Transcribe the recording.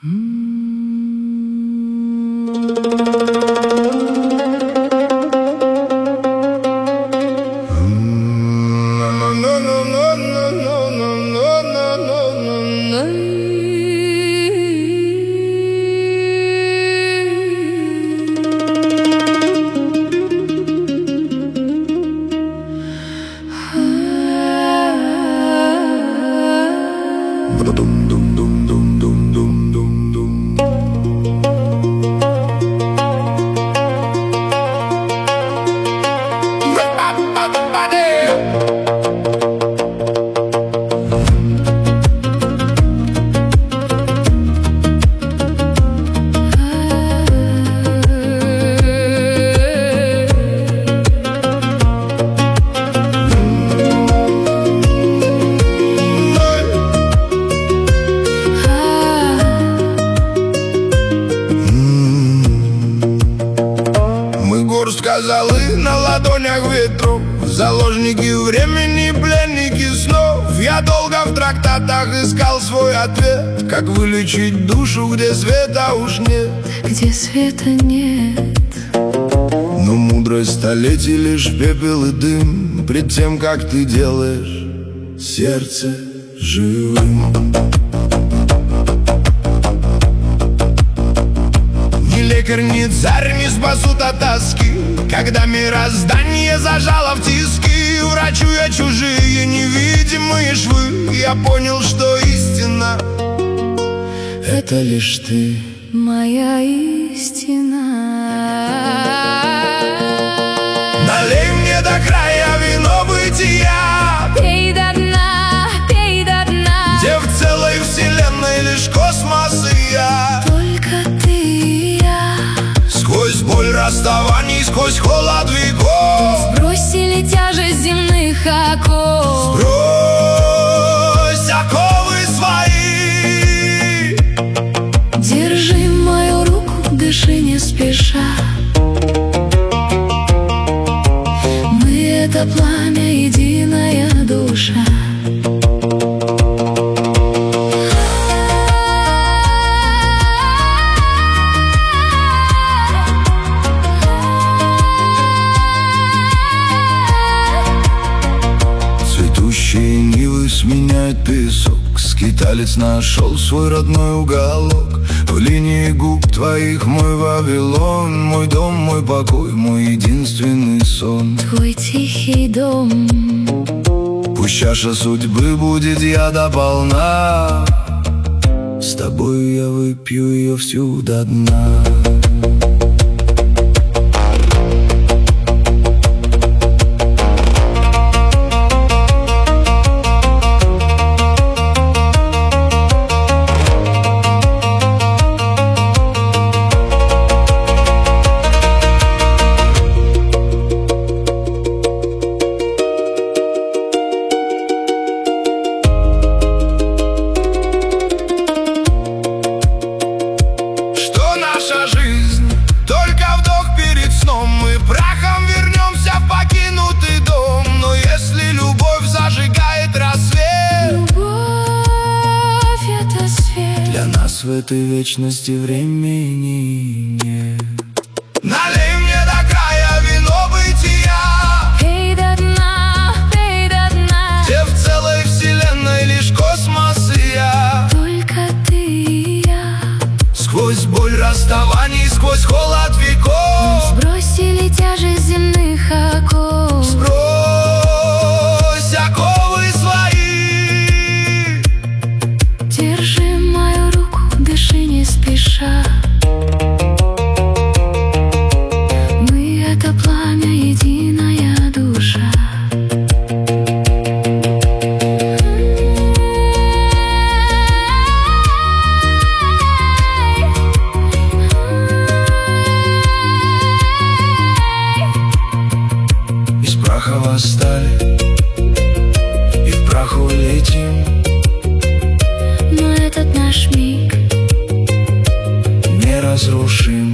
Золы на ладонях ветров, заложники времени, пленники снов. Я долго в трактатах искал свой ответ, как вылечить душу, где света уж нет. Где света нет. Но мудрость столетий лишь пепел и дым пред тем, как ты делаешь сердце живым. Ни лекарь, ни царь не спасут от тоски, когда мироздание зажало в тиски. Врачу я чужие невидимые швы. Я понял, что истина — это лишь ты, моя истина. Налей мне до края вино бытия, пей до дна, пей до дна, где в целой вселенной лишь космос и я. Только ты и я. Сквозь боль расставаний, сквозь холод веков Сбросили тяжесть земных оков. Сбрось оковы свои. Держи мою руку, дыши не спеша. Мы — это пламя, единая душа. Цветущие нивы сменяют песок. Скиталец нашел свой родной уголок. В линии губ твоих мой Вавилон, мой дом, мой покой, мой единственный сон. Твой тихий дом. Пусть чаша судьбы будет яда полна, с тобой я выпью ее всю до дна. Жизнь только вдох перед сном. Мы прахом вернемся в покинутый дом. Но если любовь зажигает рассвет, Любовь — это свет. для нас в этой вечности времени нет. Налей мне до края вино бытия, Пей до дна, пей до дна, где в целой вселенной лишь космос и я. только ты и я. Сквозь боль расставаний, сквозь холод веков Сбросили тяжесть земных оков. сбрось оковы свои. Держи мою руку, дыши не спеша. Мы — это пламя, единая душа. Из праха восстали и в праху летим. Но этот наш миг Неразрушим.